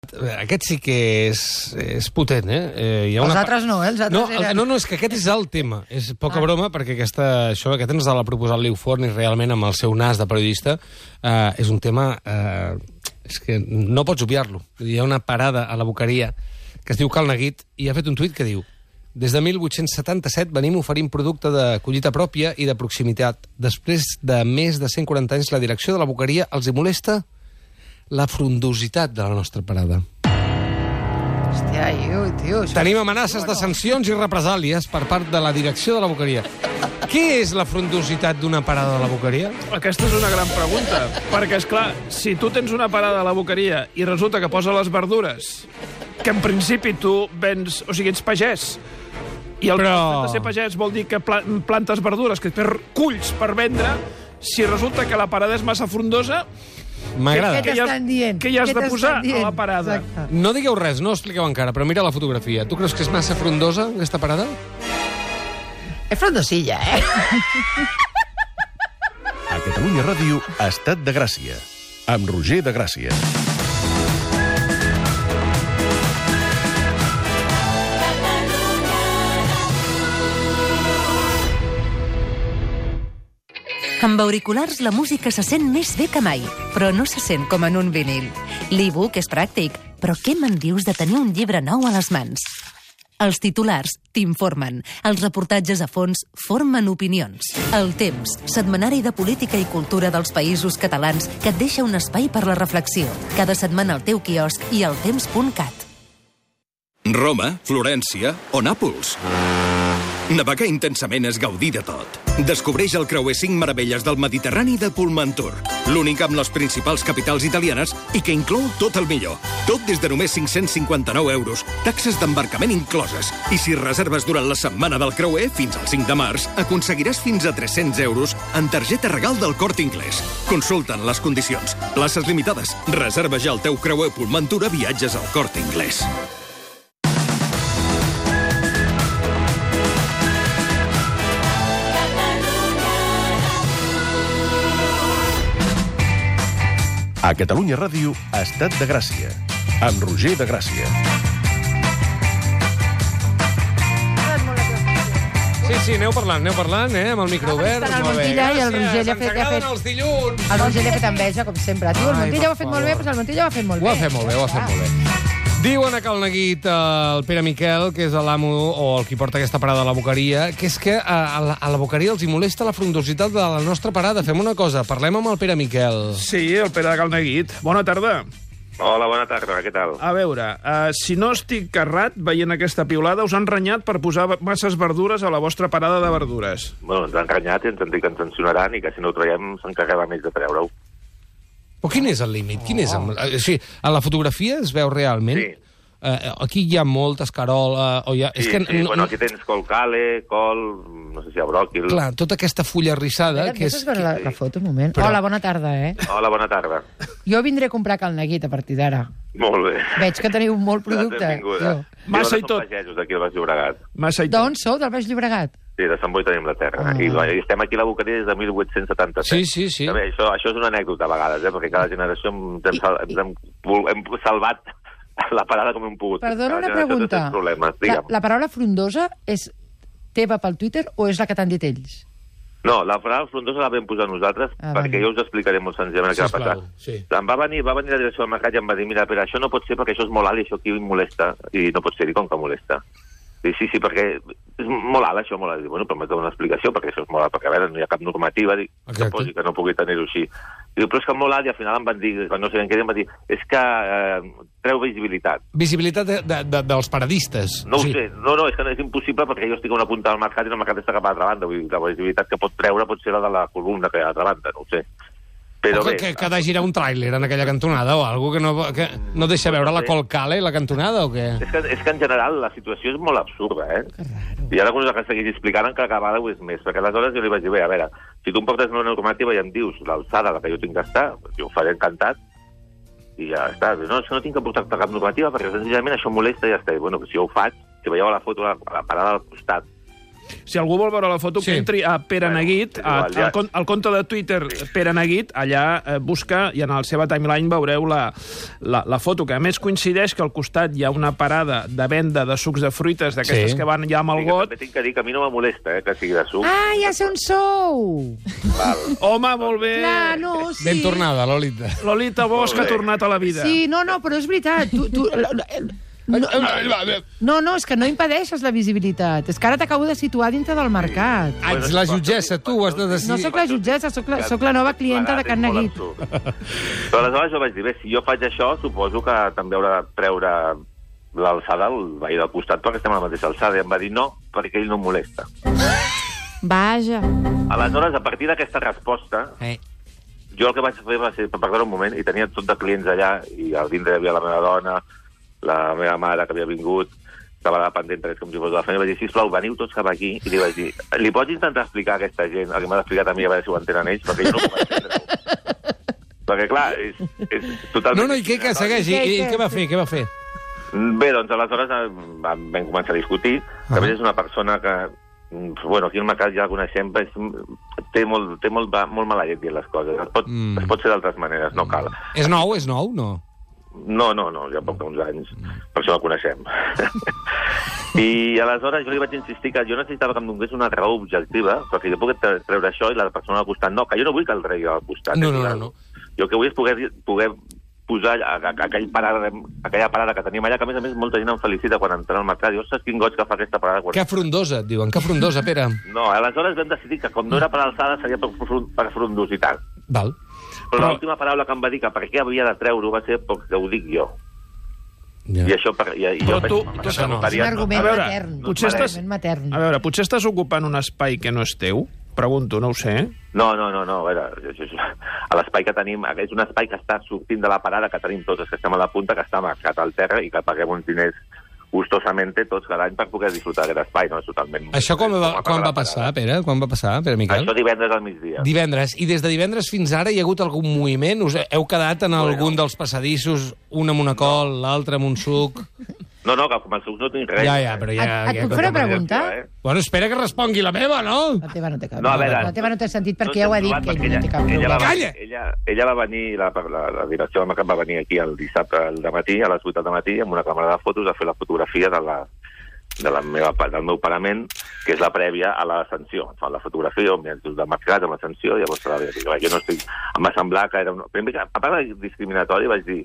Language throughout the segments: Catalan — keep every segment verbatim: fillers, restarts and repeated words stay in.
Aquest sí que és, és potent, eh? eh hi ha els una... altres no, eh? Els altres no, eren... no, no, és que aquest és el tema. És poca Ah. broma, perquè aquesta, això, aquest ens l'ha proposat Liu Forn i realment amb el seu nas de periodista eh, és un tema... Eh, és que no pots obviar-lo. Hi ha una parada a la Boqueria que es diu Cal Neguit i ha fet un tuit que diu: des de mil vuit-cents setanta-set venim oferint producte de collita pròpia i de proximitat. Després de més de cent quaranta anys, la direcció de la Boqueria els hi molesta la frondositat de la nostra parada. Hòstia, iu, tio... Això... Tenim amenaces de sancions i represàlies per part de la direcció de la Boqueria. Què és la frondositat d'una parada de la Boqueria? Aquesta és una gran pregunta, perquè, és clar, si tu tens una parada a la Boqueria i resulta que posa les verdures, que en principi tu vens... O sigui, ets pagès, i el Però... fet de ser pagès vol dir que pla plantes verdures, que després culls per vendre, si resulta que la parada és massa frondosa... M'agrada. Què t'estan dient? Què hi has Què de posar t'estan dient? a la parada? Exacte. No digueu res, no ho expliqueu encara, però mira la fotografia. Tu creus que és massa frondosa, aquesta parada? És frondosilla, eh? A Catalunya Ràdio, Estat de Gràcia, amb Roger de Gràcia. Amb auriculars la música se sent més bé que mai, però no se sent com en un vinil. L'e-book és pràctic, però què me'n dius de tenir un llibre nou a les mans? Els titulars t'informen, els reportatges a fons formen opinions. El Temps, setmanari de política i cultura dels països catalans que et deixa un espai per la reflexió. Cada setmana al teu quiosc i al temps punt cat. Roma, Florència o Nàpols. Navegar intensament és gaudir de tot. Descobreix el creuer cinc meravelles del Mediterrani de Pullmantur, l'únic amb les principals capitals italianes i que inclou tot el millor. Tot des de només cinc-cents cinquanta-nou euros, taxes d'embarcament incloses. I si reserves durant la setmana del creuer, fins al cinc de març, aconseguiràs fins a tres-cents euros en targeta regal del Corte Inglés. Consulta'n les condicions. Places limitades. Reserva ja el teu creuer Pullmantur a Viatges al Corte Inglés. A Catalunya Ràdio, Estat de Gràcia, amb Roger de Gràcia. Sí, sí, aneu parlant, aneu parlant, eh, amb el micro obert. Estan al Molt bé. Montilla i el Gràcies, Roger li ha ens fet- li ha agraden fet- els dilluns. El Roger li ha fet enveja, com sempre. Tu, el Ai, Montilla ho ha per fet molt bé, favor. però el Montilla ho ha fet molt bé. Ho ha fet molt bé, ho ha fet molt bé. Diuen a Cal Neguit el Pere Miquel, que és l'amo o el qui porta aquesta parada a la Boqueria, que és que a, a, la, a la Boqueria els hi molesta la frondositat de la nostra parada. Fem una cosa, parlem amb el Pere Miquel. Sí, el Pere de Cal Neguit. Bona tarda. Hola, bona tarda, què tal? A veure, uh, si no estic errat, veient aquesta piulada, us han renyat per posar masses verdures a la vostra parada de verdures. Bueno, ens han renyat i ens han dit que ens sancionaran i que si no ho traiem s'encarregaran ells de treure-ho. Però quin és el límit? Quin és el... O sigui, a la fotografia es veu realment... Sí. Uh, aquí hi ha molt escarol... Uh, o hi ha... Sí, és que, sí, bueno, aquí tens col cale, col, no sé si hi ha bròquil... Clar, tota aquesta fulla arrissada... que és, Deixes veure la, la foto, un moment. Però- Hola, bona tarda, eh? Hola, bona tarda. Jo vindré a comprar Cal Neguit a partir d'ara. Molt bé. Veig que teniu molt producte. Benvinguda. Jo. Massa i Som tot. pagesos aquí al Baix Llobregat. Massa i D'on tot. sou? Del Baix Llobregat? Sí, de Sant Boi tenim la terra. Ah. I, I estem aquí a la Boqueria des de mil vuit-cents setanta-set. Sí, sí, sí. Que bé, això, això és una anècdota a vegades, eh? Perquè cada generació ens hem, sal, ens hem, hem salvat la parada com hem pogut. Perdona Cada una generació té pregunta. els seus problemes. La, Digue'm. la paraula frondosa és teva pel Twitter o és la que t'han dit ells? No, la paraula frondosa la vam posar nosaltres Ah, perquè vale. jo us explicaré molt senzillament què va passar. Sisplau, sí. Em va venir, va venir la direcció del mercat i em va dir, mira, però això no pot ser perquè això és molt alt i això aquí em molesta. I no pot ser, i com que molesta? I sí, sí, perquè és molt alt això, molt alt. Dic, bueno, però m'has de donar una explicació perquè això és molt alt, perquè a veure, no hi ha cap normativa dic, que Exacte. posi que no pugui tenir-ho així. Dic, però és que molt alt i al final em van dir, quan no sabien què dir, em van dir, és que eh, treu visibilitat. Visibilitat de, de, de, dels paradistes. No ho O sigui, sé, no, no, és que no és impossible perquè jo estic a una punta del mercat i el mercat està cap a l'altra banda. Vull dir, la visibilitat que pot treure pot ser la de la columna que hi ha a l'altra banda, no ho sé. Però o que, bé, que, que ha de girar un tràiler en aquella cantonada o algo que no, que no deixa veure la Colcale i la cantonada o què? és que, és que en general la situació és molt absurda, eh? Que raro. I ara quan us seguís explicant encara cada vegada ho és més, perquè aleshores jo li vaig dir, bé, a veure, si tu em portes una normativa i em dius l'alçada a la que jo tinc que estar, jo ho faré encantat, i ja està. No, és que no tinc que portar cap normativa perquè senzillament això molesta i ja està. I bueno, si jo ho faig, si veieu a la foto a la parada al costat, Si algú vol veure la foto, Sí. que entri a Pere Bueno, Neguit, és a, igual, ja. al, con- al compte de Twitter Pere Neguit, allà eh, busca i en la seva timeline veureu la, la, la foto, que a més coincideix que al costat hi ha una parada de venda de sucs de fruites, d'aquestes Sí. que van ja amb el Sí, que got. també tinc que dir que a mi no me molesta, eh, que sigui de suc. Ah, ja sé on sou! Val. Home, molt bé! Clar, no, sí. Ben tornada, Lolita. Lolita Bosch ha Molt bé. tornat a la vida. Sí, no, no, però és veritat. Tu, tu, no, no, no, és que no impedeixes la visibilitat. És que ara t'acabo de situar dintre del mercat. Ah, ets la jutgessa, tu ho has de No decidir. sóc la jutgessa, sóc la, sóc la nova clienta de Can Neguit. Però aleshores jo vaig dir, bé, si jo faig això, suposo que també haurà de treure l'alçada al veí del costat, perquè estem a la mateixa alçada. I em va dir no, perquè ell no em molesta. Vaja. Aleshores, a partir d'aquesta resposta, Eh. jo el que vaig fer va ser parlar un moment, i tenia tot de clients allà, i al dintre hi havia la meva dona, la meva mare que havia vingut, estava allà pendent perquè com si fos de la feina, i vaig dir, sisplau, veniu tots cap aquí, i li vaig dir, li pots intentar explicar a aquesta gent, el que m'ha explicat a mi, a veure si ho entenen ells, perquè jo no puc entendre-ho. Perquè, clar, és, és totalment... No, no, i què, què segueix? I, i, què va fer? Què va fer? Bé, doncs aleshores eh, vam, vam començar a discutir. Ah. A més, és una persona que, mm, bueno, aquí al mercat ja la coneixem, però és, té, molt, té molt, va- molt mala llet dir les coses. Es pot, Mm. mm. es pot fer d'altres maneres, no cal. És nou, és nou, no? No, no, no, ja porta uns anys, per això la coneixem. I aleshores jo li vaig insistir que jo necessitava que em donés una raó objectiva, perquè jo puc tre- treure això i la persona al costat no, que jo no vull que el tregui al costat. No, eh, no, mira, no, no. Jo el que vull és poder, poder posar a, a, a aquell parada, aquella parada que tenim allà, que a més a més molta gent em felicita quan entra al mercat. Diu, ostres, quin goig que fa aquesta parada. Quan... Que frondosa, et diuen. Que frondosa, Pere. No, aleshores vam decidir que com no era per alçada seria per, fron- per frondositat. Val. Però, Però- l'última paraula que em va dir que per què havia de treure-ho va ser perquè ho dic jo. Ja. I això... Per, i, i Però jo tu- penso, tu- això no. És un faria- argument A veure, matern. potser Un estàs- argument matern. A veure, potser estàs ocupant un espai que no és teu? Pregunto, no ho sé. No, no, no, no, a veure, això és- a l'espai que tenim, és un espai que està sortint de la parada que tenim tots, que estem a la punta, que està marcat al terra i que paguem uns diners gustosamente tots cada any per poder disfrutar d'aquest espai, no? És totalment... Això quan va, com a quan part de va la passar, parada. Pere? Quan va passar, Pere Miquel? Això divendres al migdia. Divendres. I des de divendres fins ara hi ha hagut algun moviment? Us heu quedat en Bueno. algun dels passadissos, un amb una col, l'altre amb un suc? No, no, que com els sucs no tinc res. Ja, ja, però ja... Et- et ja puc fer una ja- pregunta? Eh? Bueno, espera que respongui la meva, no? La teva no té cap. No, a veure... la teva no té sentit perquè no ja ho ha t'hem dit, trobat que perquè ell no té cap ella, ella, va, problema. Calla! ella, ella va venir, la, la, la direcció del mercat va venir aquí el dissabte al matí, a les vuit del matí, amb una càmera de fotos a fer la fotografia de la, de la meva, del meu parament, que és la prèvia a l'ascensió. Fan la fotografia, on hi ha els de mercat, amb l'ascensió, i llavors la dir, jo no estic... Em va semblar que era... Un... Primer, a part de discriminatori, vaig dir,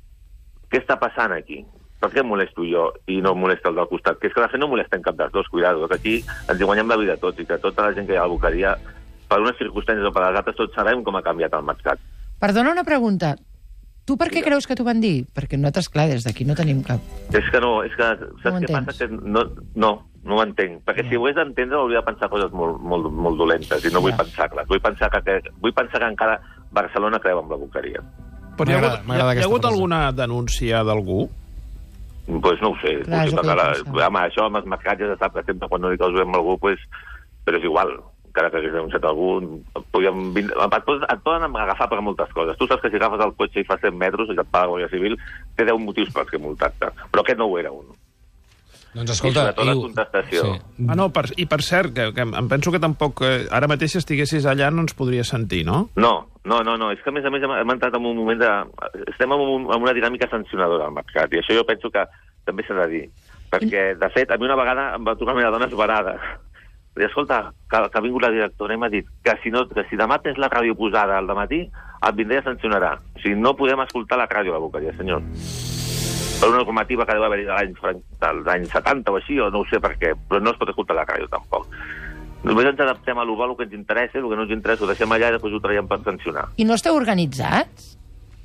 què està passant aquí? Per què em molesto jo i no em molesta el del costat? Que és que de fet no molestem cap dels dos, cuidado, que aquí ens hi guanyem la vida tots i que tota la gent que hi ha a la boqueria, per unes circumstàncies o per les altres, tots sabem com ha canviat el mercat. Perdona una pregunta. Tu per què Digue. creus que t'ho van dir? Perquè nosaltres, clar, des d'aquí no tenim cap... És que no, és que saps No ho què entens. passa? Que no, no, no ho entenc. Perquè si ho hagués d'entendre hauria de pensar coses molt, molt, molt dolentes i no vull Ja. pensar-les. Vull pensar que, que, vull pensar que encara Barcelona creu en la boqueria. Però hi ha M'agrada- hagut, hi m'agrada ha, hi ha aquesta hagut frase. alguna denúncia d'algú? Doncs pues no ho sé. Clar, és el que jo la, pensava. home, això amb els mercats ja se sap que sempre quan no li causem a algú, pues, però és igual. Encara que hagués denunciat algú, podíem, vindre- et, poden, et poden agafar per moltes coses. Tu saps que si agafes el cotxe i fa cent metres i et paga la Guàrdia Civil, té deu motius per què multar-te. Però aquest no ho era un. Doncs I escolta... sobretot la i ho- contestació. Sí. Ah, no, per, i per cert, que, que em penso que tampoc eh, ara mateix si estiguessis allà no ens podria sentir, no? No, no, no, no. És que a més a més hem, hem entrat en un moment de... Estem en, un, en una dinàmica sancionadora al mercat, i això jo penso que també s'ha de dir. Perquè, de fet, a mi una vegada em va trucar la meva dona esverada. I escolta, que, que ha vingut la directora i m'ha dit que si, no, que si demà tens la ràdio posada al dematí, et vindré a sancionarà. O sigui, no podem escoltar la ràdio a la boqueria, senyor. Per una normativa que deu haver-hi de l'any fran- dels anys setanta o així, o no ho sé per què, però no es pot escoltar la ràdio tampoc. Només ens adaptem a l'U que ens interessa, el que no ens interessa ho deixem allà i després ho traiem per sancionar. I no esteu organitzats?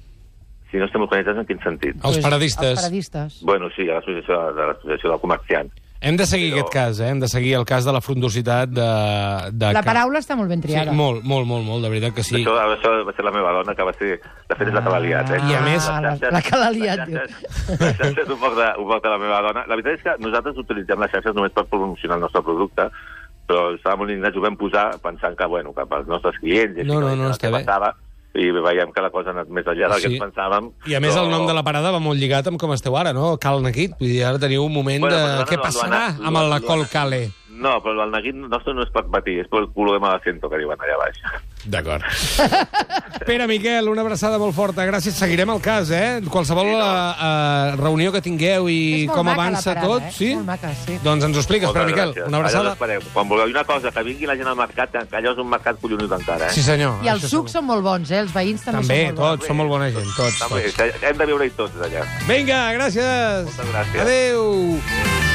Si no estem organitzats, en quin sentit? Els Pues, paradistes. Els paradistes. Bueno, sí, a l'associació de l'associació del comerciant. Hem de seguir Però- aquest cas, eh? Hem de seguir el cas de la frondositat de... de La que- paraula està molt ben Sí, triada. molt, molt, molt, molt, de veritat que sí. Això, això va ser la meva dona, que va ser... De fet, és la que l'ha liat, eh? I a més- Ah, la, la que l'ha liat, Les diu. xarxes- les xarxes és un poc, de, un poc de la meva dona. La veritat és que nosaltres utilitzem les xarxes només per promocionar el nostre producte, però estàvem molt indignats, ho vam posar pensant que, bueno, que pels nostres clients... i així, No, no, que no, el està que bé. Passava, i veiem que la cosa ha anat més enllà del Sí. que ens pensàvem. I a més però- el nom de la parada va molt lligat amb com esteu ara, no? Cal Neguit. Vull dir, ara teniu un moment Bueno, de... però Què no, passarà no, no, amb no, la no, Col no. Cale? No, però el neguit nostre no és per patir, és pel culo de malacento que diuen allà baix. D'acord. Pere, Miquel, una abraçada molt forta. Gràcies. Seguirem el cas, eh? Qualsevol sí, no. uh, reunió que tingueu i com avança parada, tot, eh? sí? Molt maca, sí. Doncs ens ho expliques, Moltes Pere Miquel. gràcies. Una abraçada. Allà quan vulgueu una cosa, que vingui la gent al mercat, que allò és un mercat collonut encara, eh? Sí, senyor. I els sucs són molt bons, eh? Els veïns també, També, són molt bons. tots, són molt bona gent, tots. També, tots. hem de viure-hi tots, allà. Vinga, gràcies. Moltes gràcies. Adéu.